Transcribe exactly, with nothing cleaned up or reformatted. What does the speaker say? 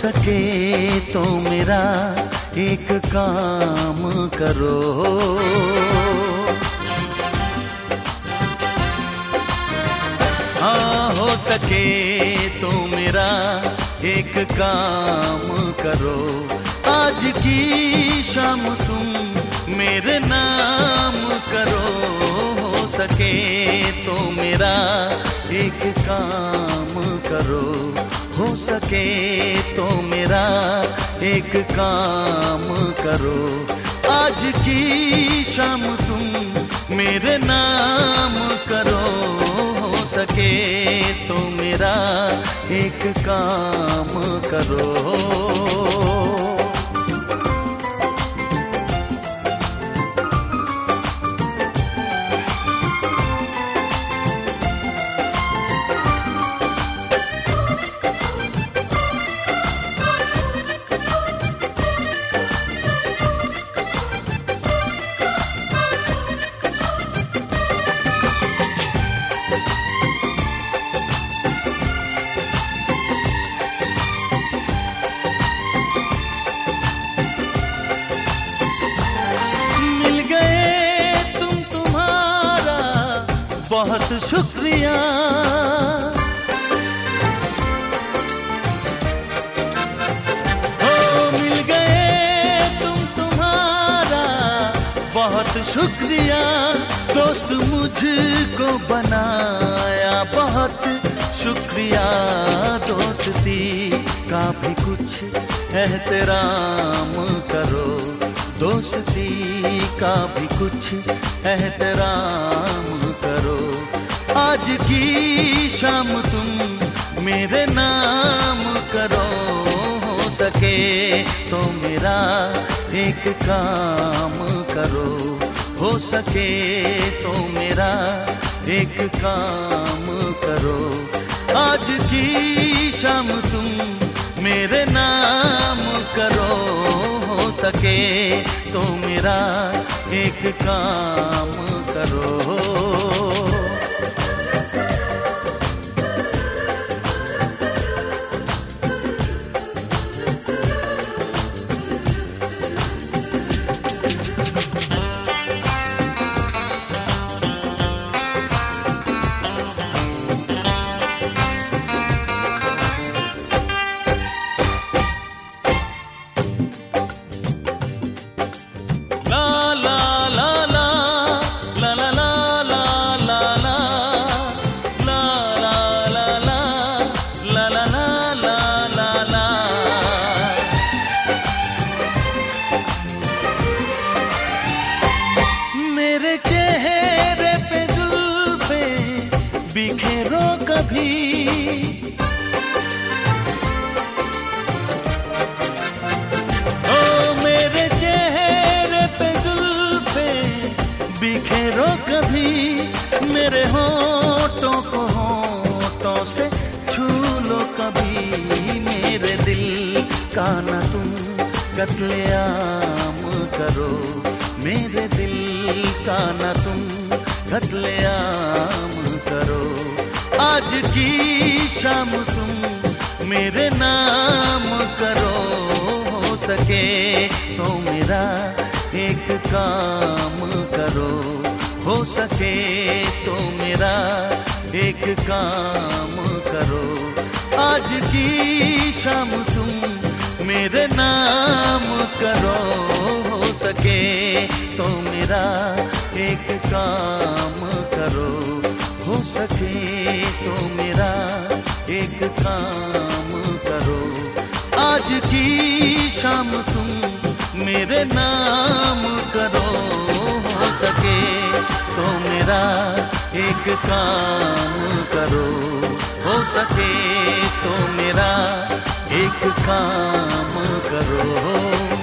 सके तो मेरा एक काम करो। हाँ, हो सके तो मेरा एक काम करो। आज की शाम तुम मेरे नाम करो। हो सके तो मेरा एक काम करो। हो सके तो मेरा एक काम करो। आज की शाम तुम मेरे नाम करो। हो सके तो मेरा एक काम करो। बहुत शुक्रिया, हो मिल गए तुम तुम्हारा बहुत शुक्रिया। दोस्त मुझको बनाया बहुत शुक्रिया। दोस्ती का भी कुछ एहतराम करो। दोस्ती का भी कुछ एहतराम करो। आज की शाम तुम मेरे नाम करो। हो सके तो मेरा एक काम करो। हो सके तो मेरा एक काम करो। आज की शाम तुम मेरे नाम करो। हो सके तो मेरा एक काम करो। बिखेरो कभी ओ मेरे चेहरे पे जुल्फे बिखेरो कभी। मेरे होठों को होठों से छू लो कभी। मेरे दिल का न तुम कत्लेआम करो। मेरे दिल का न तुम कत्लेआम करो। आज की शाम तुम मेरे नाम करो। हो सके तो मेरा एक काम करो। हो सके तो मेरा एक काम करो। आज की शाम तुम मेरे नाम करो। हो सके तो मेरा एक काम करो। हो सके तो मेरा एक काम करो। आज की शाम तुम मेरे नाम करो। हो सके तो मेरा एक काम करो। हो सके तो मेरा एक काम करो।